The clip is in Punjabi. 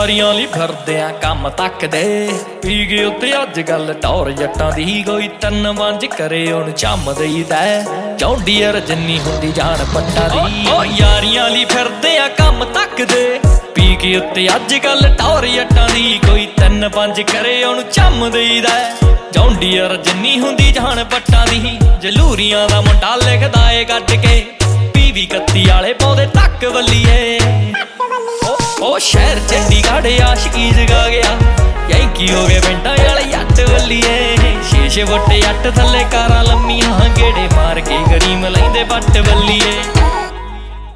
ਯਾਰੀਆਂ ਲਈ ਫਿਰਦੇ ਆ ਕੰਮ ਤੱਕਦੇ ਪੀ ਗਏ ਉੱਤੇ ਅੱਜ ਗੱਲ ਟੌਰ ਜੱਟਾਂ ਦੀ ਕੋਈ ਤਿੰਨ ਪੰਜ ਕਰੇ ਹੁਣ ਚੰਮ ਦੇਈਦਾ ਚੌਂਡੀਅਰ ਜਿੰਨੀ ਹੁੰਦੀ ਜਾਨ ਪੱਟਾਂ ਦੀ ਓ ਯਾਰੀਆਂ ਲਈ ਫਿਰਦੇ ਆ ਕੰਮ ਤੱਕਦੇ ਪੀ ਕੇ ਉੱਤੇ ਅੱਜ ਗੱਲ ਟੌਰ ਜੱਟਾਂ ਦੀ ਕੋਈ ਤਿੰਨ ਪੰਜ ਕਰੇ ਹੁਣ ਚੰਮ ਦੇਈਦਾ ਚੌਂਡੀਅਰ ਜਿੰਨੀ ਹੁੰਦੀ ਜਾਨ ਪੱਟਾਂ ਦੀ ਜਲੂਰੀਆਂ ਦਾ ਮੁੰਡਾ ਲਿਖਦਾ ਏ ਕੱਢ ਕੇ 20-31 ਵਾਲੇ ਪੌਦੇ ਤੱਕ ਵੱਲੀਏ ਉਹ ਸ਼ਹਿਰ ਚੰਡੀਗੜ੍ਹ ਆਸ਼ਕੀ ਜਗਾ ਗਿਆ ਯੈਂਕੀ ਹੋ ਗਏ ਪਿੰਡਾਂ ਵਾਲੇ ਜੱਟ ਵੱਲੀਏ 6 ਫੁੱਟ ਜੱਟ ਥੱਲੇ ਕਾਰਾਂ ਲੰਮੀਆਂ ਗੇੜੇ ਮਾਰ ਕੇ ਗਰੀਮ ਲੈਂਦੇ ਵੱਟ ਵੱਲੀਏ